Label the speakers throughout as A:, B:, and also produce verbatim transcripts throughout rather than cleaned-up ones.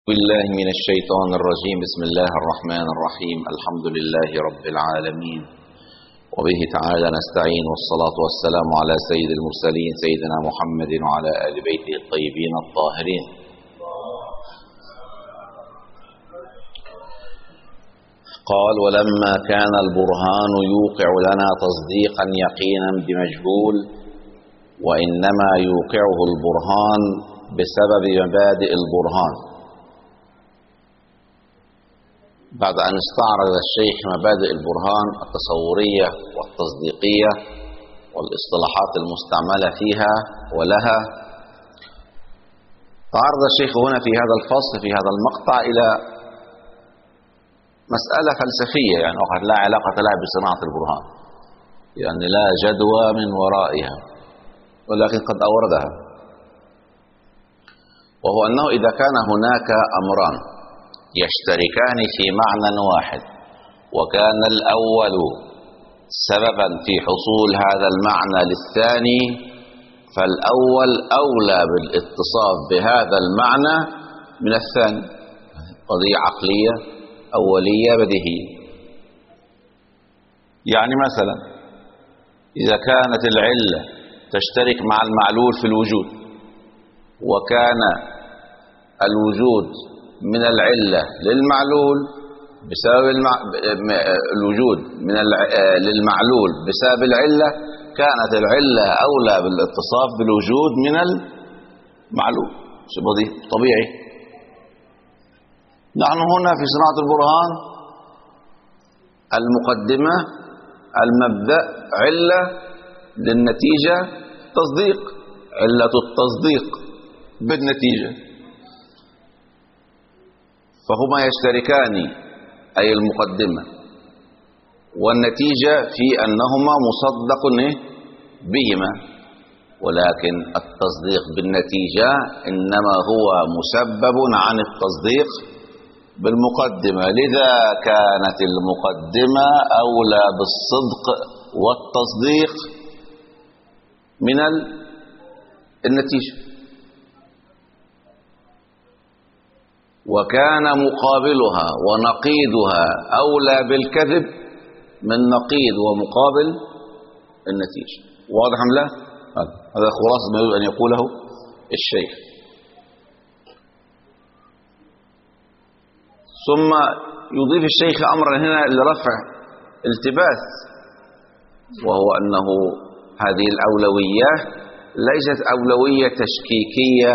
A: بالله من الشيطان الرجيم. بسم الله الرحمن الرحيم. الحمد لله رب العالمين، وبه تعالى نستعين، والصلاة والسلام على سيد المرسلين سيدنا محمد وعلى آل بيته الطيبين الطاهرين. قال: ولما كان البرهان يوقع لنا تصديقا يقينا بمجهول، وإنما يوقعه البرهان بسبب مبادئ البرهان. بعد أن استعرض الشيخ مبادئ البرهان التصورية والتصديقية والاصطلاحات المستعملة فيها ولها، تعرض الشيخ هنا في هذا الفصل في هذا المقطع إلى مسألة فلسفية، يعني وقد لا علاقة لها بصناعة البرهان، يعني لا جدوى من ورائها، ولكن قد أوردها، وهو أنه إذا كان هناك أمران يشتركان في معنى واحد، وكان الأول سببا في حصول هذا المعنى للثاني، فالأول أولى بالاتصاف بهذا المعنى من الثاني. قضية عقلية أولية بديهية. يعني مثلا إذا كانت العلة تشترك مع المعلول في الوجود، وكان الوجود من العلة للمعلول بسبب المع... الوجود من الع... للمعلول بسبب العلة، كانت العلة أولى بالاتصاف بالوجود من المعلول. شيء طبيعي. نحن هنا في صناعة البرهان المقدمة المبدأ علة للنتيجة تصديق، علة التصديق بالنتيجة، فهما يشتركان، أي المقدمة والنتيجة، في أنهما مصدق بهما، ولكن التصديق بالنتيجة إنما هو مسبب عن التصديق بالمقدمة، لذا كانت المقدمة أولى بالصدق والتصديق من النتيجة، وكان مقابلها ونقيضها أولى بالكذب من نقيض ومقابل النتيجة. واضح أم لا؟ هذا خلاصة ما يريد أن يقوله الشيخ. ثم يضيف الشيخ أمرا هنا لرفع التباس، وهو أنه هذه الأولوية ليست أولوية تشكيكية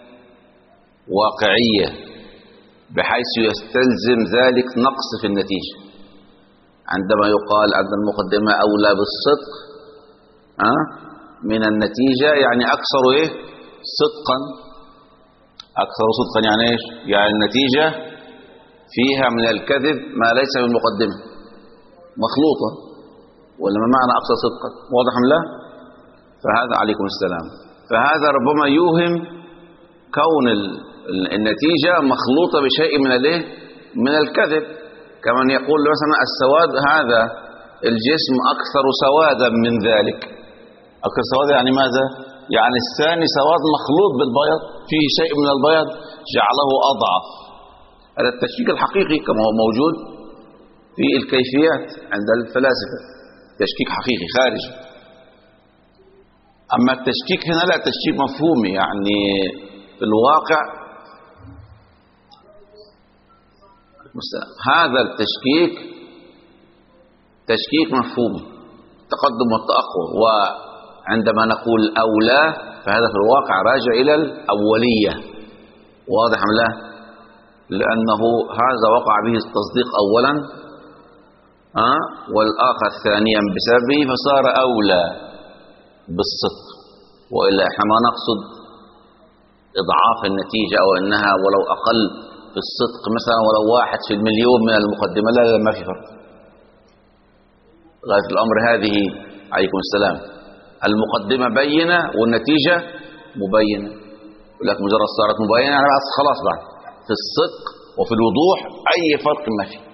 A: واقعية بحيث يستلزم ذلك نقص في النتيجة. عندما يقال أن المقدمة أولى بالصدق أه؟ من النتيجة، يعني أكثر إيه؟ صدقا. أكثر صدقا يعني إيش؟ يعني النتيجة فيها من الكذب ما ليس من المقدمة، مخلوطة، ولا ما معنى أكثر صدقا؟ واضح أم لا؟ فهذا عليكم السلام. فهذا ربما يوهم كون ال النتيجة مخلوطة بشيء من الايه؟ من الكذب، كمن يقول مثلا السواد هذا الجسم أكثر سوادا من ذلك. أكثر سوادا يعني ماذا؟ يعني الثاني سواد مخلوط بالبيض، فيه شيء من البيض جعله أضعف. هذا التشكيك الحقيقي كما هو موجود في الكيفيات عند الفلاسفة، تشكيك حقيقي خارجي. أما التشكيك هنا لا تشكيك مفهومي، يعني في الواقع هذا التشكيك تشكيك مفهومي، التقدم والتأخر. وعندما نقول أولى فهذا في الواقع راجع إلى الأولية. واضح أم لا؟ لأنه هذا وقع به التصديق أولا أه؟ والآخر ثانيا بسببه، فصار أولى بالصدق. وإلا إحنا ما نقصد إضعاف النتيجة أو أنها ولو أقل في الصدق، مثلا ولو واحد في المليون من المقدمة، لا لا ما في فرق. غاية الأمر هذه عليكم السلام المقدمة بينة والنتيجة مبينة، ولكن مجرد صارت مبينة يعني خلاص بعد في الصدق وفي الوضوح أي فرق ما فيه.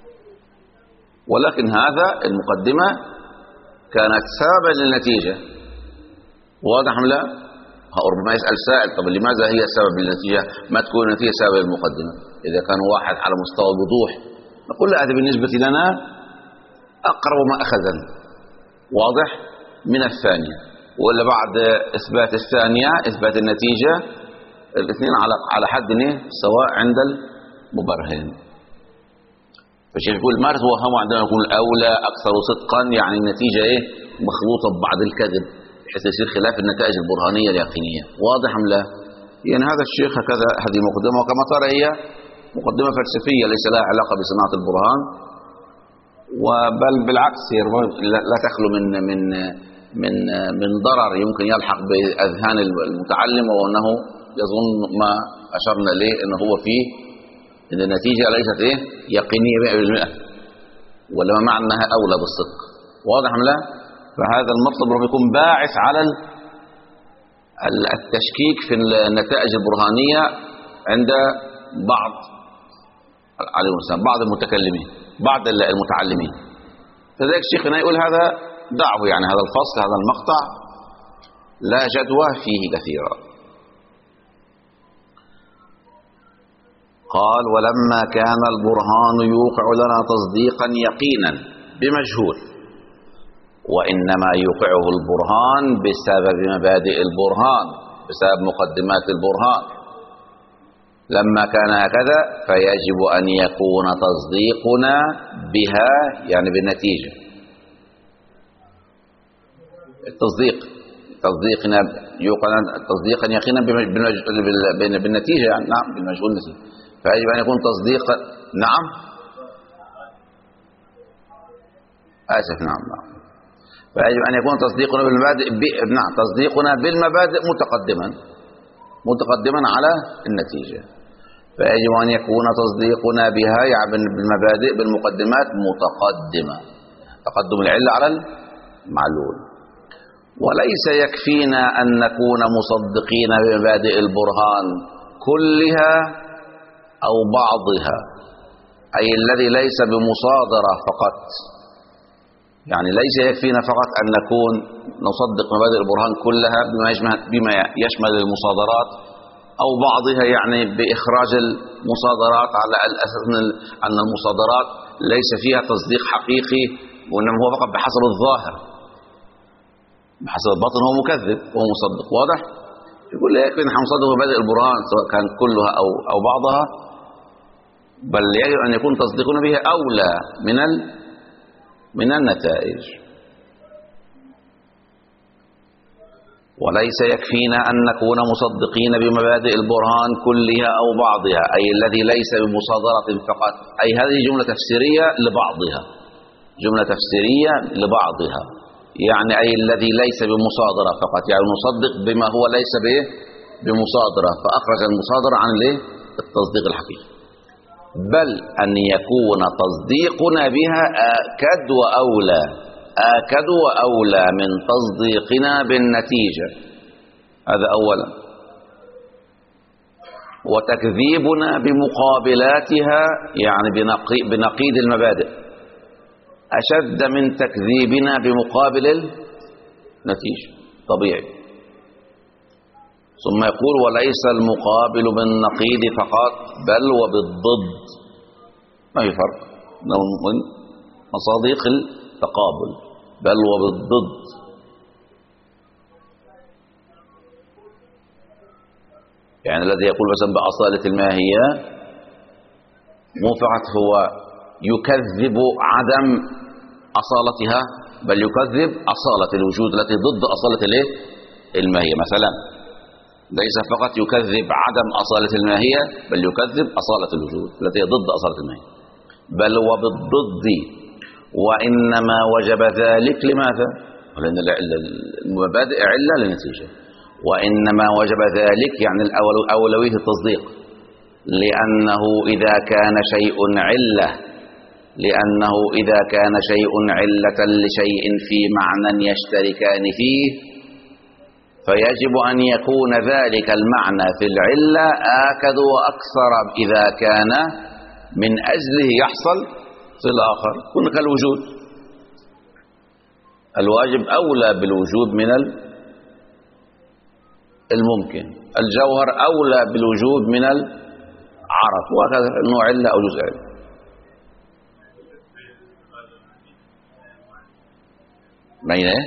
A: ولكن هذا المقدمة كانت سببا للنتيجة. واضح أم لا؟ ربما يسأل سائل طب لماذا هي سبب النتيجة ما تكون النتيجة سبب المقدمة؟ إذا كان واحد على مستوى الوضوح نقول هذا بالنسبة لنا أقرب ما أخذنا واضح من الثانية، ولا بعد إثبات الثانية إثبات النتيجة الاثنين على على حد سواء عند المبرهن. فالشيخ يقول ما توهموا عندما يكون الأولى أكثر صدقا يعني النتيجة إيه مخلوطة ببعض الكذب بحيث يصير خلاف النتائج البرهانية اليقينية. واضح أم لا؟ يعني هذا الشيخ هكذا هذه مقدمة، وكما ترى هي مقدمة فلسفية ليس لها علاقة بصناعة البرهان، وبل بالعكس هي لا تخلو من من من من ضرر يمكن يلحق بأذهان المتعلم، وأنه يظن ما أشرنا إليه أنه هو فيه إن النتيجة ليست إيه يقينية مئة بالمئة، ولا ما معنى أنها أولى بالصدق. واضح أم لا؟ فهذا المطلب ربما يكون باعث على التشكيك في النتائج البرهانية عند بعض عليهم السلام بعض المتكلمين بعض المتعلمين. فذلك شيخنا يقول هذا دعوه، يعني هذا الفصل هذا المقطع لا جدوى فيه كثيرا. قال ولما كان البرهان يوقع لنا تصديقا يقينا بمجهول، وإنما يوقعه البرهان بسبب مبادئ البرهان بسبب مقدمات البرهان، لما كان هكذا فيجب أن يكون تصديقنا بها يعني بالنتيجة التصديق تصديقنا يوقع تصديقا يقينا بالنتيجة يعني نعم بالمجهول نتيجة، فيجب أن يكون تصديق نعم آسف نعم نعم فيجب أن يكون تصديقنا بالمبادئ ب... نعم تصديقنا بالمبادئ متقدما متقدما على النتيجة، فيجب أن يكون تصديقنا بها يعني بالمبادئ بالمقدمات متقدمة تقدم العلة على المعلول. وليس يكفينا أن نكون مصدقين بمبادئ البرهان كلها أو بعضها، أي الذي ليس بمصادرة فقط، يعني ليس يكفينا فقط أن نكون نصدق مبادئ البرهان كلها بما يشمل, بما يشمل المصادرات أو بعضها، يعني بإخراج المصادرات على الأساس أن المصادرات ليس فيها تصديق حقيقي وإنما هو فقط بحسب الظاهر، بحسب الباطن هو مكذب وهو مصدق. واضح؟ يقول لا يكفي نحن نصدق مبادئ البرهان سواء كان كلها أو أو بعضها، بل يجب أن يكون تصديقنا بها أولى من ال من النتائج. وليس يكفينا أن نكون مصدقين بمبادئ البرهان كلها أو بعضها، أي الذي ليس بمصادرة فقط، أي هذه جملة تفسيرية لبعضها جملة تفسيرية لبعضها يعني أي الذي ليس بمصادرة فقط، يعني نصدق بما هو ليس به بمصادرة فأخرج المصادرة عن التصديق الحقيقي، بل أن يكون تصديقنا بها آكد وأولى آكد وأولى من تصديقنا بالنتيجة. هذا أولا. وتكذيبنا بمقابلاتها يعني بنقيض المبادئ أشد من تكذيبنا بمقابل النتيجة طبيعي. ثم يقول وليس المقابل بالنقيض فقط بل وبالضد، ما في فرق من مصادق التقابل، بل وبالضد. يعني الذي يقول مثلا بأصالة الماهية مو فقط هو يكذب عدم أصالتها بل يكذب أصالة الوجود التي ضد أصالة الماهية. مثلا ليس فقط يكذب عدم أصالة الماهية بل يكذب أصالة الوجود التي هي ضد أصالة الماهية، بل وبالضد. وإنما وجب ذلك لماذا؟ لأن المبادئ علة للنتيجة. وإنما وجب ذلك يعني الأولوية التصديق، لأنه إذا كان شيء علة لأنه إذا كان شيء علة لشيء في معنى يشتركان فيه فيجب أن يكون ذلك المعنى في العلة آكد وأكثر إذا كان من أجله يحصل في الآخر. كن كالوجود، الواجب أولى بالوجود من الممكن، الجوهر أولى بالوجود من العرض، وهكذا أنه علة أو جزء علة. بين ايه؟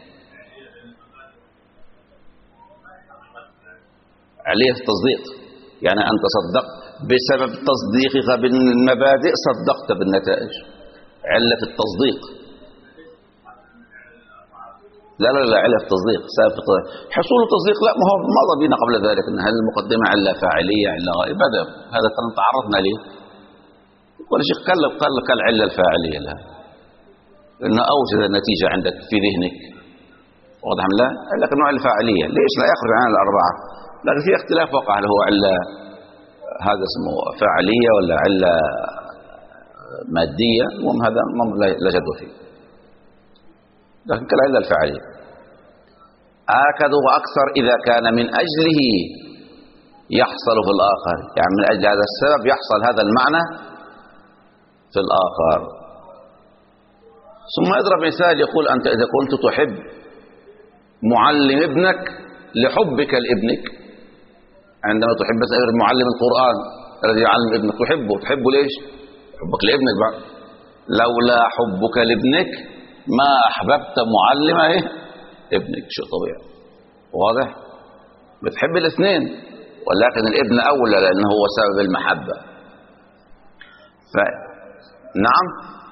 A: علية التصديق، يعني أنت صدقت بسبب تصديقك بالمبادئ صدقت بالنتائج، علة التصديق. لا لا لا علة التصديق سابق حصول التصديق. لا، ما هو مضى بنا قبل ذلك أن هل المقدمة علة فاعلية علة غائبة، هذا كان تعرضنا له. ولا شيء قال قال لك العلة الفاعلية لها لأنه أوجد النتيجة عندك في ذهنك، واضح لا؟ لكن نوع الفاعلية ليش لا يخرج عن الأربعة؟ لكن في اختلاف وقع، هل هو علة هذا اسمه فاعلية ولا علة مادية؟ المهم هذا لا جدوى فيه، لكن كالعلة الفاعلية آكد وأكثر إذا كان من أجله يحصل في الآخر، يعني من أجل هذا السبب يحصل هذا المعنى في الآخر. ثم يضرب مثال يقول أنت إذا كنت تحب معلم ابنك لحبك لابنك، عندما تحب معلم القرآن الذي يعلم ابنك تحبه، تحبه ليش؟ حبك لابنك بعد. لولا حبك لابنك ما أحببت معلم ايه ابنك، شيء طبيعي واضح. بتحب الاثنين ولكن الابن أولى لأنه هو سبب المحبة. ف... نعم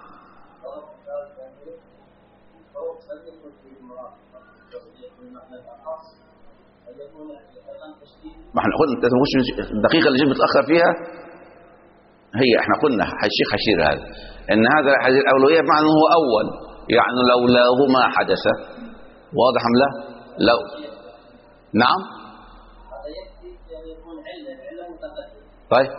A: ما احنا قلنا الدقيقة اللي جيت متأخر فيها هي احنا قلنا الشيخ حشير هذا ان هذا هذه الأولوية بمعنى انه هو أول، يعني لولاه ما حدث. واضح ام لا؟ لو نعم طيب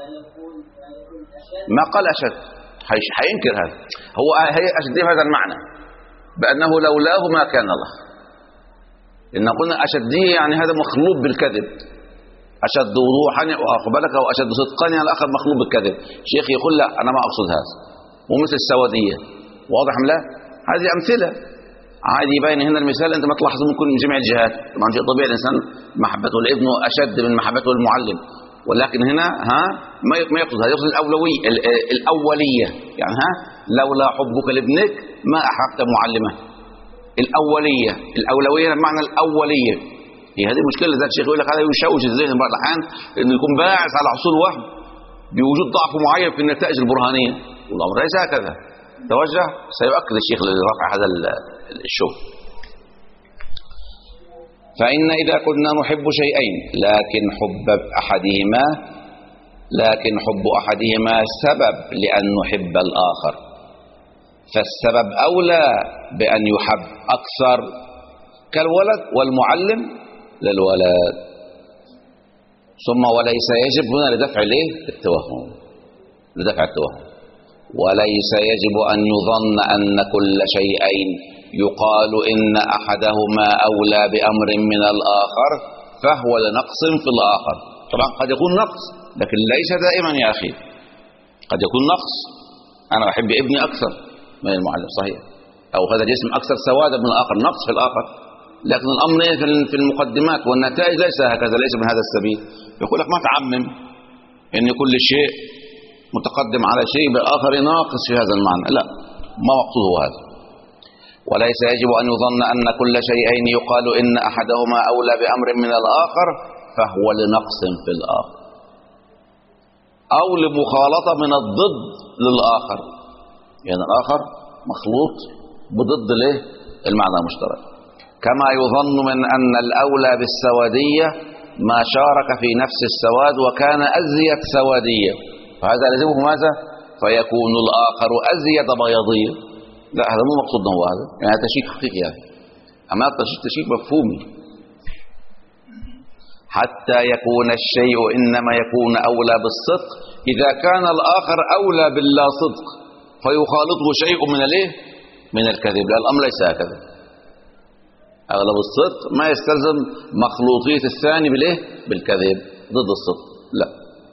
A: ما قال أشد، حينكر هذا. هو هي أشد هذا المعنى بأنه لولاه ما كان الله. إن قلنا أشدية يعني هذا مخلوط بالكذب، أشد وضوحا وأقبلك أو أشد صدقا يعني الآخر مخلوط بالكذب. شيخ يقول لا أنا ما أقصد هذا، ومثل السوادية. واضح ام لا؟ هذه أمثلة عادي يبين هنا المثال. أنت ما تلاحظ ممكن من جميع الجهات، طبعا شيء طبيعي الإنسان محبته لابنه أشد من محبته للمعلم، ولكن هنا ها ما يقصد هذا، يقصد الأولوية الأولية، يعني ها لولا حبك لابنك ما أحببت معلمه. الأولية الأولوية بمعنى الأولية هي هذه المشكلة. ذات الشيخ يقول لك هذا يشوش الذهن بعض الأحيان إنه يكون باعث على حصول وهم بوجود ضعف معين في النتائج البرهانية، والأمر ليس هكذا. توجه سيؤكد الشيخ لرفع هذا الشبه. فإن إذا كنا نحب شيئين لكن حب أحدهما لكن حب أحدهما سبب لأن نحب الآخر، فالسبب أولى بأن يحب أكثر، كالولد والمعلم للولد. ثم وليس يجب هنا لدفع الايه التوهم، لدفع التوهم وليس يجب أن يظن أن كل شيئين يقال إن أحدهما أولى بأمر من الآخر فهو لنقص في الآخر. طبعا قد يكون نقص لكن ليس دائما يا أخي، قد يكون نقص. أنا أحب ابني أكثر من المعلم صحيح، أو هذا الجسم أكثر سوادا من الآخر، نقص في الآخر. لكن الأمر في المقدمات والنتائج ليس هكذا، ليس من هذا السبيل. يقول لك ما تعمم إن كل شيء متقدم على شيء بالآخر ناقص في هذا المعنى، لا، ما مقصوده هذا. وليس يجب أن يظن أن كل شيئين يقال إن أحدهما أولى بأمر من الآخر فهو لنقص في الآخر أو لمخالطة من الضد للآخر، يعني الآخر مخلوط بضد له المعنى المشترك. كما يظن من أن الأولى بالسوادية ما شارك في نفس السواد وكان أزيد سوادية، فهذا لازمه ماذا؟ فيكون الآخر أزيد بياضية. لا، هذا مو مقصودنا هو هذا، يعني هذا تشيك حقيقي يعني. أما التشيك مفهومي. حتى يكون الشيء إنما يكون أولى بالصدق إذا كان الآخر أولى باللا صدق فيخالطه شيء من الايه؟ من الكذب. لا، الأمر ليس هكذا. أغلب الصدق ما يستلزم مخلوطية الثاني بالايه؟ بالكذب ضد الصدق، لا،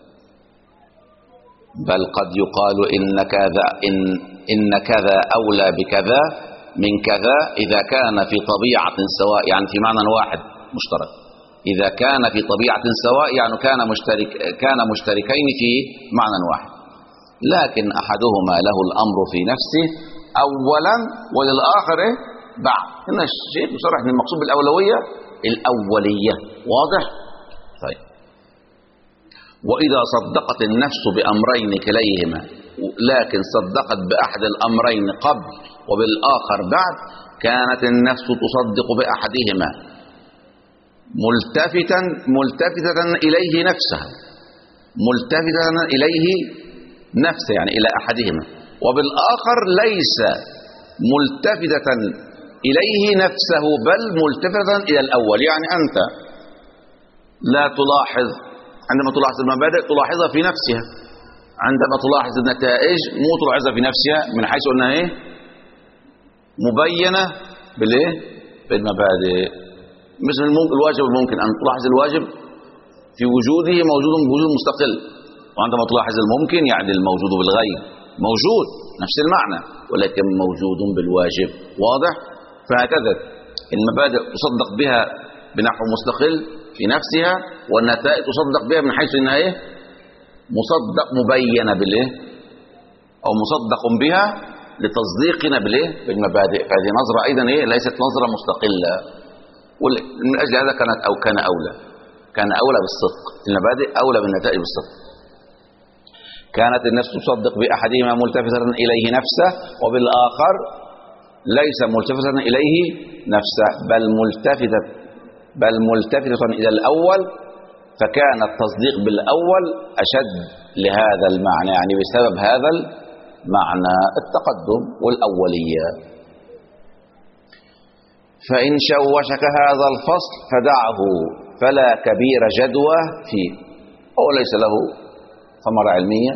A: بل قد يقال إن كذا إن إن كذا أولى بكذا من كذا إذا كان في طبيعة سواء، يعني في معنى واحد مشترك. إذا كان في طبيعة سواء يعني كان مشترك كان مشتركين في معنى واحد، لكن أحدهما له الأمر في نفسه أولا وللآخر بعد. هنا الشيء يصرح ان المقصود بالأولوية الأولية. واضح؟ طيب. وإذا صدقت النفس بأمرين كليهما لكن صدقت بأحد الأمرين قبل وبالآخر بعد كانت النفس تصدق بأحدهما ملتفتا ملتفتة إليه نفسها ملتفتة إليه نفسه يعني إلى أحدهما، وبالآخر ليس ملتفتة إليه نفسه بل ملتفتة إلى الأول. يعني أنت لا تلاحظ عندما تلاحظ المبادئ تلاحظها في نفسها، عندما تلاحظ النتائج مو تلاحظها في نفسها من حيث أنها إيه مبينة بالإيه بالمبادئ. مثل الواجب الممكن أن تلاحظ الواجب في وجوده موجود بوجود مستقل، وعندما تلاحظ الممكن يعني الموجود بالغير موجود نفس المعنى ولكن موجود بالواجب. واضح؟ فهكذا المبادئ تصدق بها بنحو مستقل في نفسها، والنتائج تصدق بها من حيث انها ايه مصدق مبينه بالايه او مصدق بها لتصديقنا بالايه بالمبادئ. فهذه نظره ايضا ايه ليست نظره مستقله، من اجل هذا كانت او كان اولى كان اولى بالصدق المبادئ اولى بالنتائج بالصدق. كانت النفس تصدق باحدهما ملتفتة اليه نفسه وبالاخر ليس ملتفتة اليه نفسه بل ملتفتة بل ملتفتة الى الاول، فكان التصديق بالاول اشد لهذا المعنى يعني بسبب هذا المعنى التقدم والاوليه. فان شوشك هذا الفصل فدعه فلا كبير جدوى فيه، هو ليس له ثمرة علمية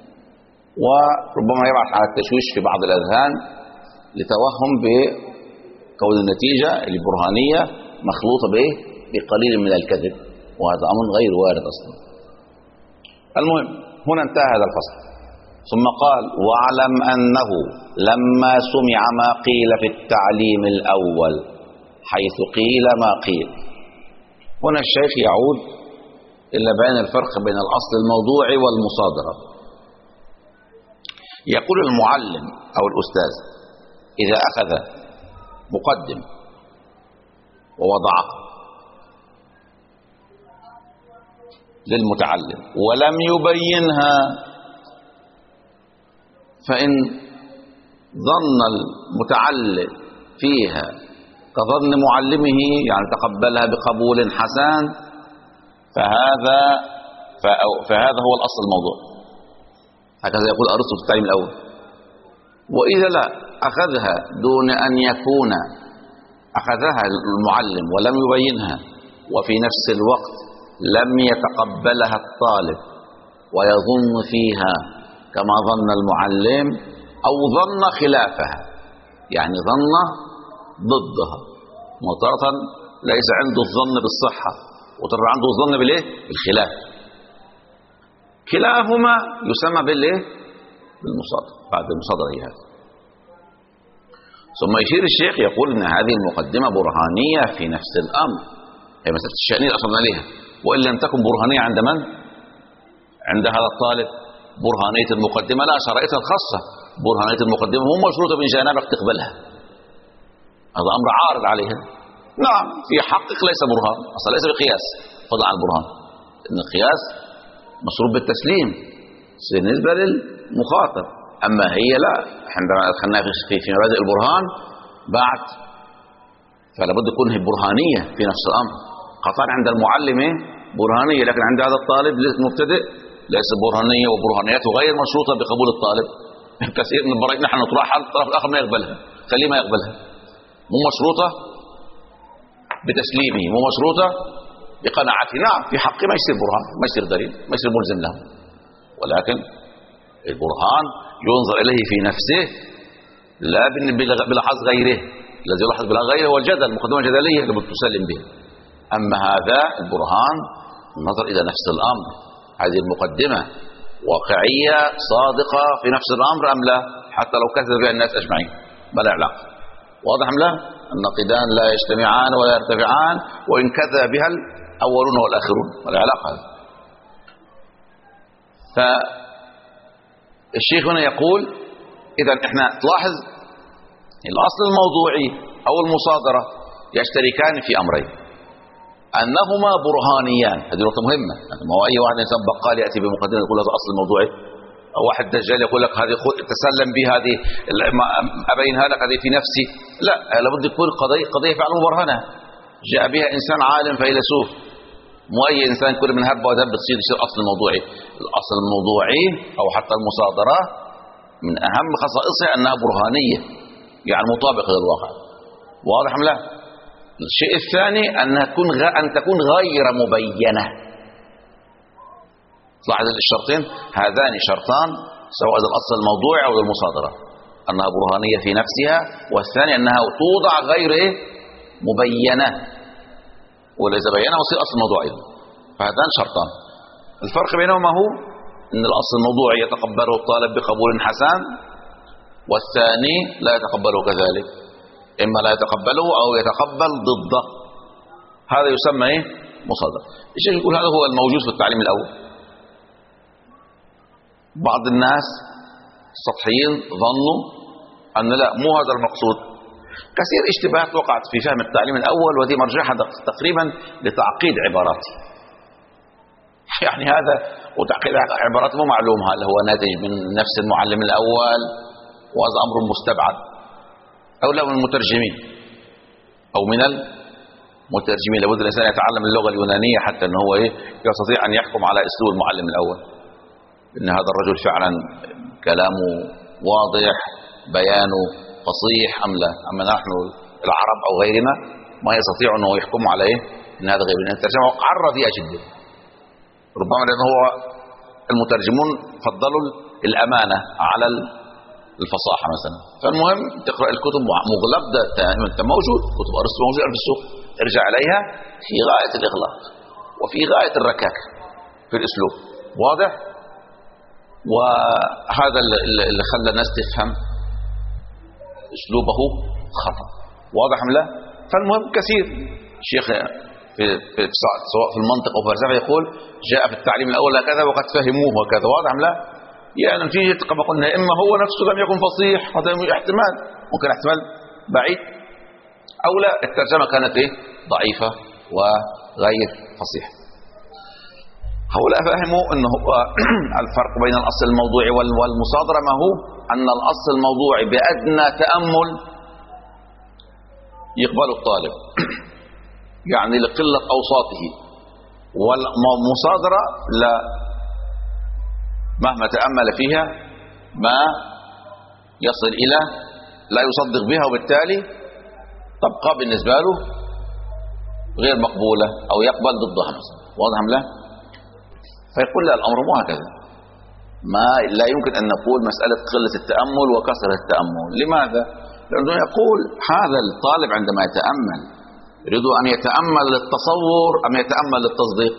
A: وربما يبعث على التشويش في بعض الأذهان لتوهم بكون النتيجة البرهانية مخلوطة بإيه بقليل من الكذب، وهذا أمر غير وارد أصلا. المهم هنا انتهى هذا الفصل، ثم قال واعلم أنه لما سمع ما قيل في التعليم الأول حيث قيل ما قيل. هنا الشيخ يعود إلا بين الفرق بين الأصل الموضوعي والمصادرة. يقول المعلم أو الأستاذ إذا أخذ مقدم ووضعه للمتعلم ولم يبينها فإن ظن المتعلم فيها كظن معلمه يعني تقبلها بقبول حسن فهذا فهذا هو الأصل الموضوع. هكذا يقول أرسطو في التعليم الأول. وإذا لا أخذها دون أن يكون أخذها المعلم ولم يبينها وفي نفس الوقت لم يتقبلها الطالب ويظن فيها كما ظن المعلم أو ظن خلافها يعني ظن ضدها، وتارة ليس عنده الظن بالصحة وترى عنده الظن بالايه بالخلاف، كلاهما يسمى بالايه بالمصادرة بعد المصادرة هي هذا. ثم يشير الشيخ يقول ان هذه المقدمة برهانية في نفس الامر، هي مسألة الشأنية اصلا عليها، وان لم تكن برهانية عند من؟ عند هذا الطالب. برهانية المقدمة لا شرائطها الخاصة، برهانية المقدمة مو مشروطة من جانبك تقبلها، هذا امر عارض عليها. نعم في حقك ليس برهان اصلا، ليس بقياس فضلا عن البرهان، ان القياس مشروط بالتسليم بالنسبه للمخاطب، اما هي لا. عندما دخلنا في في مبادئ البرهان بعد فلا بد تكون هي برهانيه في نفس الامر. قطعا عند المعلم برهانيه، لكن عند هذا الطالب المبتدئ ليس برهانيه، وبرهانيته غير مشروطه بقبول الطالب. كثير من البراهين نحن نطرحها الطرف الاخر ما يقبلها، خليه ما يقبلها، مو مشروطه بتسليمه، مو مشروطه بقناعته. نعم في حقه ما يصير برهان، ما يصير دليل، ما يصير ملزم له، ولكن البرهان ينظر اليه في نفسه لا بلحظ غيره. الذي يلاحظ بلا غيره هو الجدل، المقدمه الجدليه اللي بتسلم به. اما هذا البرهان النظر الى نفس الامر، هذه المقدمه واقعيه صادقه في نفس الامر ام لا، حتى لو كذب بها الناس اجمعين بلا علاقه. واضح ام لا؟ النقيضان لا يجتمعان ولا يرتفعان، وإن كذب بها أولون والآخرون، ولا علاقة هذا. فالشيخ هنا يقول إذا إحنا تلاحظ الأصل الموضوعي أو المصادرة يشتركان في أمرين، أنهما برهانيان. هذه نقطة مهمة. يعني ما هو أي واحد إنسان بقال يأتي بمقدمة يقول هذا أصل موضوعي، أو واحد دجال يقول لك هذه تسلم بي هذه أبينها لك هذه في نفسي. لا، لابد يكون قضية قضية فعلا مبرهنة جاء بها إنسان عالم فيلسوف، مو أي إنسان كل من هب ودب تصير يصير أصل موضوعي. الأصل الموضوعي أو حتى المصادرة من أهم خصائصها أنها برهانية، يعني مطابقة للواقع. واضح أم لا؟ الشيء الثاني أنها تكون غ... أن تكون غير مبينة. لاحظ الشرطين هذان شرطان سواء الأصل الموضوعي أو المصادرة، أنها برهانية في نفسها، والثاني أنها توضع غير إيه؟ مبينة، وإذا بينها يصير أصل موضوعي. فهذان شرطان. الفرق بينهما هو أن الأصل الموضوعي يتقبله الطالب بقبول حسن، والثاني لا يتقبله كذلك، إما لا يتقبله أو يتقبل ضده. هذا يسمى إيه؟ مصادرة. الشيخ يقول هذا هو الموجود في التعليم الأول. بعض الناس السطحيين ظنوا أن لا، مو هذا المقصود. كثير اشتباهات وقعت في فهم التعليم الأول، وهذه مرجعها تقريبا لتعقيد عباراته. يعني هذا وتعقيد عباراته مو معلوم هل هو ناتج من نفس المعلم الأول، وهذا أمر مستبعد، أو لا من المترجمين أو من المترجمين. لابد الإنسان يتعلم اللغة اليونانية حتى أنه هو إيه يستطيع أن يحكم على أسلوب المعلم الأول، إن هذا الرجل فعلا كلامه واضح، بيانه فصيح أم لا. أما نحن العرب أو غيرنا ما يستطيع أنه يحكم على إيه إن هذا غير. إن الترجمة وقع رديئة جدا، ربما لأنه هو المترجمون فضلوا الأمانة على الفصاحة مثلا. فالمهم تقرأ الكتب مغلق، ده انت موجود كتب أرسطو موجودة في السوق، ارجع عليها في غاية الإغلاق وفي غاية الركاكة في الأسلوب، واضح. وهذا اللي خلى الناس تفهم أسلوبه خطأ، واضح أم لا؟ فالمهم كثير شيخ في, في سواء في المنطق أو فلسفة يقول جاء في التعليم الأول هكذا وقد فهموه هكذا، واضح أم لا؟ يعني نتيجة كما قلنا إما هو نفسه لم يكن فصيح، هذا احتمال، ممكن احتمال بعيد، أو لا الترجمة كانت إيه؟ ضعيفة وغير فصيحة. هؤلاء فهموا أنه الفرق بين الأصل الموضوعي والمصادرة ما هو أن الأصل الموضوعي بأدنى تأمل يقبل الطالب يعني لقلة أوساطه، والمصادرة لا، مهما تأمل فيها ما يصل إلى لا يصدق بها، وبالتالي تبقى بالنسبة له غير مقبولة أو يقبل ضدها مثلا، واضح أم لا؟ فيقول لا، الأمر مو هكذا. ما لا يمكن أن نقول مسألة قلة التأمل وكثرة التأمل. لماذا؟ لأنه يقول هذا الطالب عندما يتأمل يريد أن يتأمل للتصور أم يتأمل للتصديق؟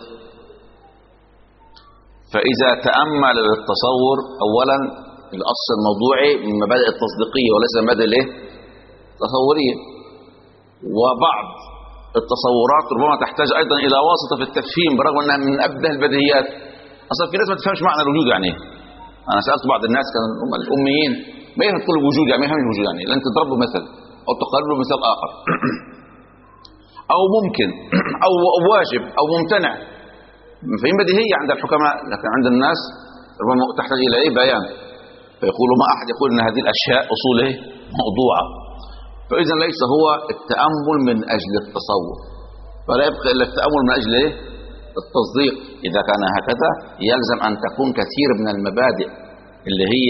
A: فإذا تأمل للتصور أولا الأصل الموضوعي من مبادئ التصديقية وليس مبادئ الايه؟ التصورية. وبعض التصورات ربما تحتاج أيضا إلى واسطة في التفهيم برغم أنها من أبدى البديهيات. أصلا في ناس ما تفهمش معنى الوجود يعني ايه. أنا سألت بعض الناس كانوا الأميين ما يفهم تقول الوجود يعني ما يفهم الوجود يعني لأن تضرب له مثل أو تقرب له مثال آخر أو ممكن أو واجب أو ممتنع، فهم بديهية عند الحكماء، لكن عند الناس ربما تحتاج إلى إيه؟ بيان. فيقولوا ما أحد يقول أن هذه الأشياء أصوله موضوعة. فإذا ليس هو التأمل من أجل التصور، فلا يبقى إلا التأمل من أجل إيه؟ التصديق. إذا كان هكذا يلزم أن تكون كثير من المبادئ اللي هي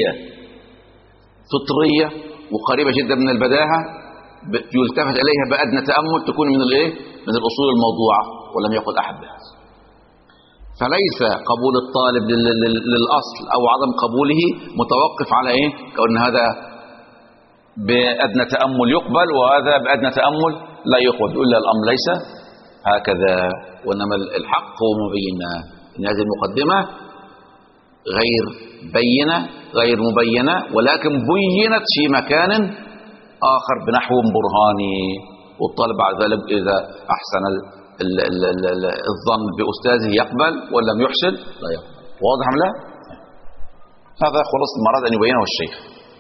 A: فطرية وقريبة جدا من البداهة يلتفت إليها بأدنى تأمل تكون من الإيه؟ من الأصول الموضوعة، ولم يقل أحد بهذا. فليس قبول الطالب للأصل أو عدم قبوله متوقف على إيه؟ كأن هذا بأدنى تأمل يقبل وهذا بأدنى تأمل لا يقبل. يقول لا، الأمر ليس هكذا، وإنما الحق هو مبينة إن هذه المقدمة غير بينة غير مبينة، ولكن بينت في مكان آخر بنحو برهاني، والطالب بعد ذلك إذا أحسن الظن بأستاذه يقبل ولا لم يحسن لا يقبل. واضح أم لا؟ هذا خلاص ما أراد أن يبينه الشيخ.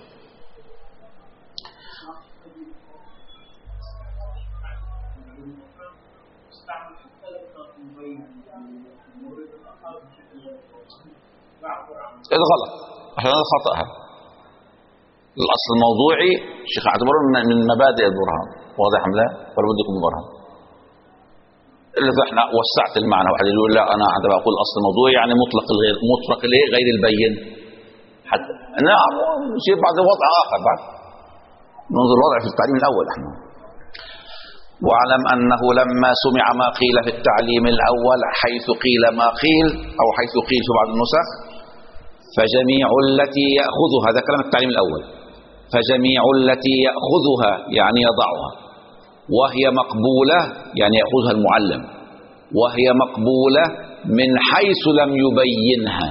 A: هذا غلط عشان هذا خطأ. الأصل الموضوعي الشيخ اعتبره من مبادئ البرهان. واضح أم لا؟ ولا بدكم برهان؟ إلا إذا احنا وسعت المعنى واحد يقول لا أنا عندما أقول الأصل الموضوعي يعني مطلق الغير مطلق ليه غير البين حتى نعم يصير بعد وضع آخر بعد ننظر الوضع في التعليم الأول احنا. واعلم أنه لما سمع ما قيل في التعليم الأول حيث قيل ما قيل أو حيث قيل في بعض النسخ فجميع التي يأخذها هذا كلام التعليم الأول فجميع التي يأخذها يعني يضعها وهي مقبولة يعني يأخذها المعلم وهي مقبولة من حيث لم يبينها.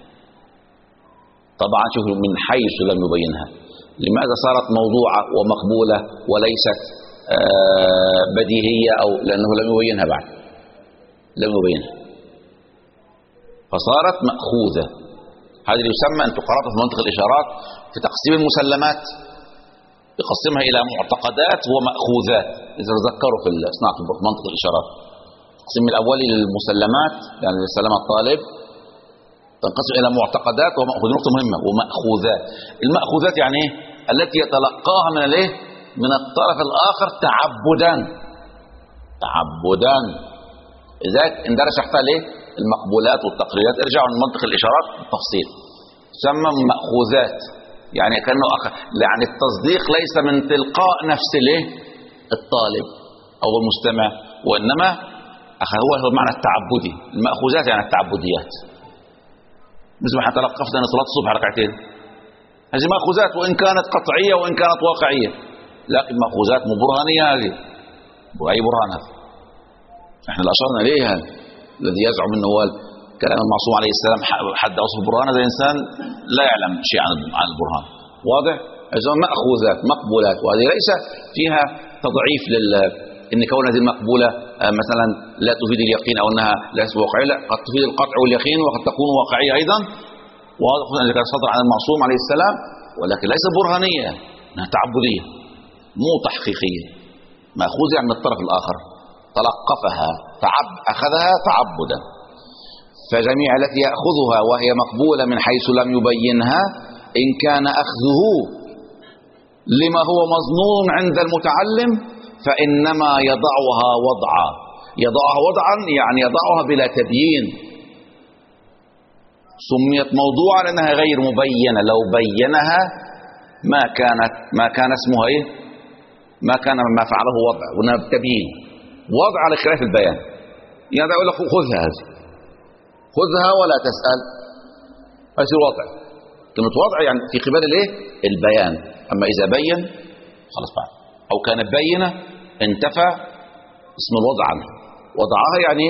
A: طبعا شوفوا من حيث لم يبينها لماذا صارت موضوعة ومقبولة وليست بديهية أو لأنه لم يبينها بعد لم يبينها فصارت مأخوذة. هذا اللي يسمى أنتم قرأتوا في منطق الإشارات في تقسيم المسلمات يقسمها إلى معتقدات ومأخوذات. إذا تذكروا في صناعة منطق الإشارات التقسيم الأولي للمسلمات يعني للسلام الطالب تنقسم إلى معتقدات ومأخوذات. نقطة مهمة ومأخوذات. المأخوذات يعني إيه؟ التي يتلقاها من الإيه؟ من الطرف الآخر تعبدا تعبدا. إذا اندرج تحتها ليه المقبولات والتقريرات ارجعوا لمنطق الإشارات بالتفصيل تسمى مأخوذات يعني كأنه أخ... يعني التصديق ليس من تلقاء نفس الايه الطالب أو المستمع وإنما أخ هو هو معنى التعبدي. المأخوذات يعني التعبديات مثل ما تلقفت أن صلاة الصبح ركعتين هذه مأخوذات وإن كانت قطعية وإن كانت واقعية لكن مأخوذات مو برهانية. هذه وأي برهان هذا احنا اللي أشرنا إليه هذا الذي يزعم أنه هو كلام المعصوم عليه السلام حد وصف البرهان هذا الإنسان لا يعلم شيء عن البرهان. واضح؟ إذا مأخوذات مقبولات وهذه ليس فيها تضعيف لل إن كون هذه المقبولة مثلا لا تفيد اليقين أو أنها ليست واقعية لا قد تفيد القطع واليقين وقد تكون واقعية أيضا. واضح أن كان صدر عن المعصوم عليه السلام ولكن ليس برهانية انها تعبدية مو تحقيقية مأخوذة من الطرف الآخر تلقفها تعب أخذها تعبدا. فجميع التي يأخذها وهي مقبولة من حيث لم يبينها إن كان أخذه لما هو مظنون عند المتعلم فإنما يضعها وضعا. يضعها وضعا يعني يضعها بلا تبيين. سميت موضوعا لأنها غير مبينة لو بينها ما كانت ما كان اسمها إيه ما كان ما فعله وضع وإنها تبيين. وضع على خلاف البيان يعني أقول لك خذها هذه خذها ولا تسأل هذه وضع. كلمة وضع يعني في قبال الايه البيان. أما إذا بين خلاص بعد أو كانت بينة انتفى اسم الوضع عنه. وضعها يعني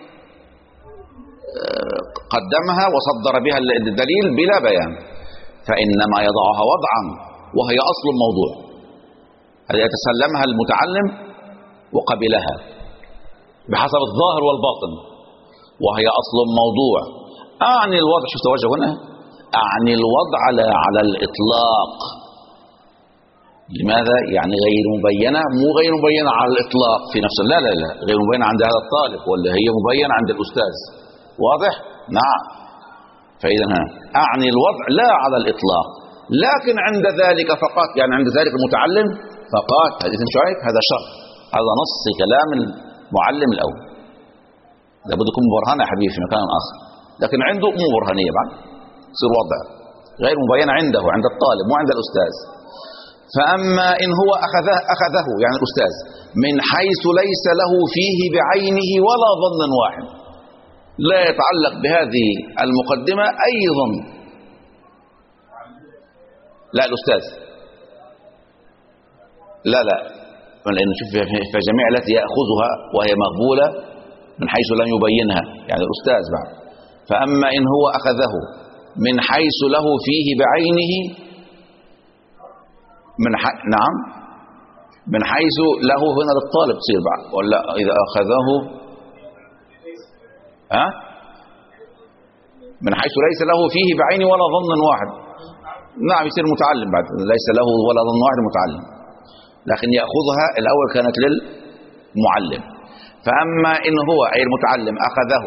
A: قدمها وصدر بها الدليل بلا بيان. فإنما يضعها وضعا وهي أصل الموضوع هذا يتسلمها المتعلم وقبلها بحسب الظاهر والباطن وهي أصل الموضوع. أعني الوضع شفت وجه هنا أعني الوضع لا على الإطلاق. لماذا يعني غير مبينة مو غير مبينة على الإطلاق في نفس لا لا لا غير مبينة عند هذا الطالب ولا هي مبينة عند الأستاذ. واضح نعم. فإذا أعني الوضع لا على الإطلاق لكن عند ذلك فقط يعني عند ذلك المتعلم فقط. هذا شايف هذا شرط هذا نص كلام المعلم الأول. لابد يكون برهان يا حبيبي في مكان آخر لكن عنده مو برهانية بعد يصير وضع غير مبين عنده عند الطالب مو عند الأستاذ. فأما إن هو أخذه, أخذه يعني الأستاذ من حيث ليس له فيه بعينه ولا ظن واحد لا يتعلق بهذه المقدمة أي ظن لا الأستاذ لا لا لأنه شوف فجميع التي يأخذها وهي مقبولة من حيث لم يبينها يعني الأستاذ بعد. فأما إن هو أخذه من حيث له فيه بعينه من ح... نعم من حيث له هنا للطالب تصير بعد ولا إذا أخذه ها؟ من حيث ليس له فيه بعين ولا ظن واحد. نعم يصير متعلم بعد، ليس له ولا ظن واحد متعلم، لكن يأخذها الأول كانت للمعلم. فأما إن هو أي المتعلم أخذه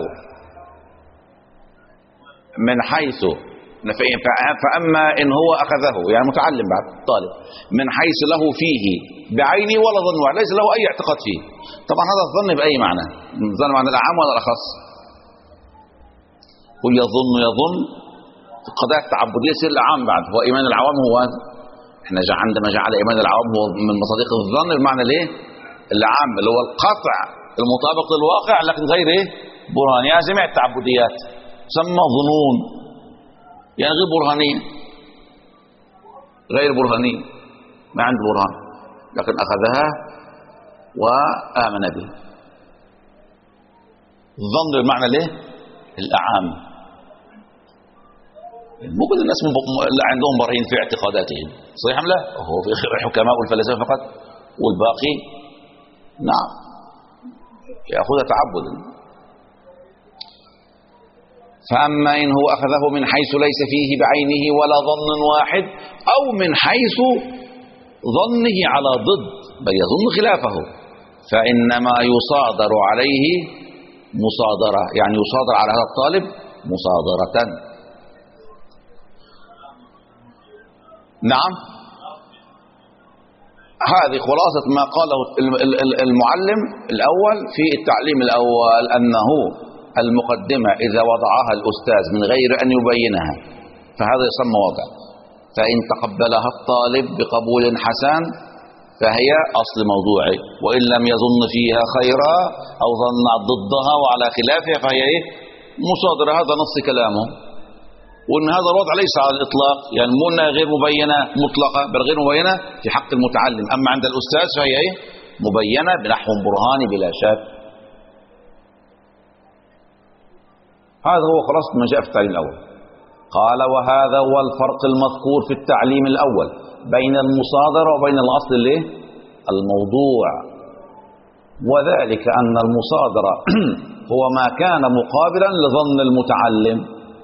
A: من حيث، فأما إن هو أخذه يعني متعلم بعد طالب من حيث له فيه بعينه ولا ظن واحد، ليس له أي اعتقاد فيه. طبعا هذا الظن بأي معنى؟ الظن معنى الأعم ولا الأخص؟ هو يظن يظن في القضايا التعبدية يصير الأعم بعد. هو إيمان العوام هو احنا عندما جعل إيمان العوام هو من مصادق الظن المعنى الايه؟ العام اللي هو القطع المطابق للواقع لكن غير ايه؟ برهان. يعني جميع التعبديات تسمى ظنون، يعني غير برهانية، غير برهانية ما عنده برهان، لكن أخذها وآمن به. الظن بالمعنى الايه؟ الأعام. مو كل الناس لا عندهم براهين في اعتقاداتهم، صحيح أم لا؟ هو في الحكماء والفلاسفة فقط، والباقي نعم يأخذها تعبدا. فأما إن هو أخذه من حيث ليس فيه بعينه ولا ظن واحد، أو من حيث ظنه على ضد بل يظن خلافه، فإنما يصادر عليه مصادرة، يعني يصادر على هذا الطالب مصادرة. نعم هذه خلاصة ما قاله المعلم الأول في التعليم الأول، أنه المقدمة إذا وضعها الأستاذ من غير أن يبينها فهذا يسمى وضع، فإن تقبلها الطالب بقبول حسن فهي أصل موضوعي، وإن لم يظن فيها خيرا أو ظن ضدها وعلى خلافها فهي إيه؟ مصادرة. هذا نص كلامه. وإن هذا الوضع ليس على الإطلاق، يعني مو إنها غير مبينة مطلقة، بل غير مبينة في حق المتعلم، أما عند الأستاذ فهي إيه؟ مبينة بنحو برهاني بلا شك. هذا هو خلاصة ما جاء في التعليم الأول. قال وهذا هو الفرق المذكور في التعليم الأول بين المصادرة وبين الأصل الايه؟ الموضوع، وذلك أن المصادرة هو ما كان مقابلا لظن المتعلم،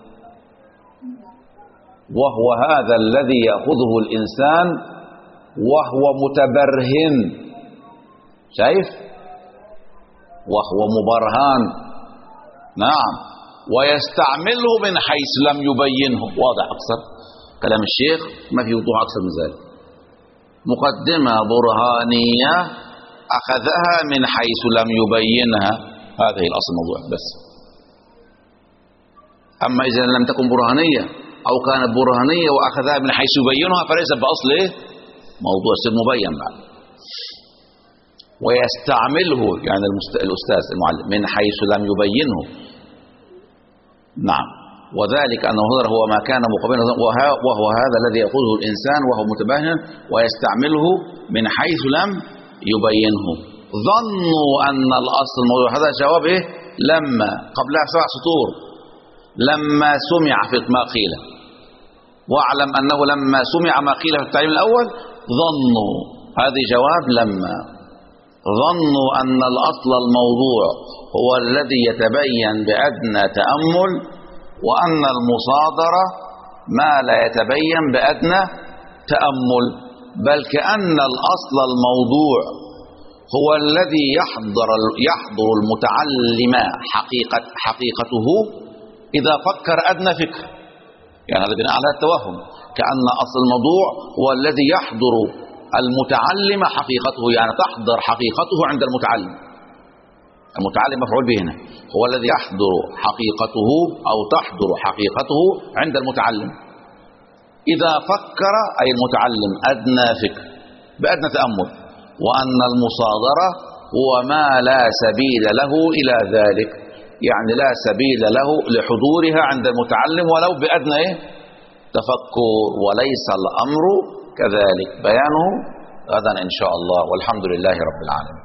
A: وهو هذا الذي يأخذه الإنسان وهو متبرهن، شايف؟ وهو مبرهان، نعم، ويستعمله من حيث لم يبينه. واضح أكثر كلام الشيخ، ما في وضوح أكثر من ذلك. مقدمة برهانية أخذها من حيث لم يبينها، هذه الأصل الموضوع بس. أما إذا لم تكن برهانية أو كانت برهانية وأخذها من حيث يبينها فليس بأصل إيه؟ موضوع سر مبين بعد. ويستعمله يعني الأستاذ المعلم من حيث لم يبينه، نعم، وذلك أنه هو ما كان مقابلا، وهو هذا الذي يأخذه الإنسان وهو متباهن ويستعمله من حيث لم يبينه. ظنوا أن الأصل الموضوع، هذا جواب إيه؟ لما قبلها سبع سطور، لما سمع في ما قيل، واعلم أنه لما سمع ما قيل في التعليم الأول ظنوا، هذه جواب لما ظنوا أن الأصل الموضوع هو الذي يتبين بأدنى تأمل، وأن المصادرة ما لا يتبين بأدنى تأمل، بل كأن الأصل الموضوع هو الذي يحضر يحضر المتعلم حقيقة حقيقته إذا فكر أدنى فكر. يعني هذا بناء على التوهم، كأن أصل الموضوع هو الذي يحضر المتعلم حقيقته، يعني تحضر حقيقته عند المتعلم. المتعلم مفعول به هنا، هو الذي يحضر حقيقته أو تحضر حقيقته عند المتعلم إذا فكر، أي المتعلم أدنى فكر بأدنى تأمل، وأن المصادرة هو ما لا سبيل له إلى ذلك، يعني لا سبيل له لحضورها عند المتعلم ولو بأدنى إيه؟ تفكر، وليس الأمر كذلك. بيانه غدا إن شاء الله، والحمد لله رب العالمين.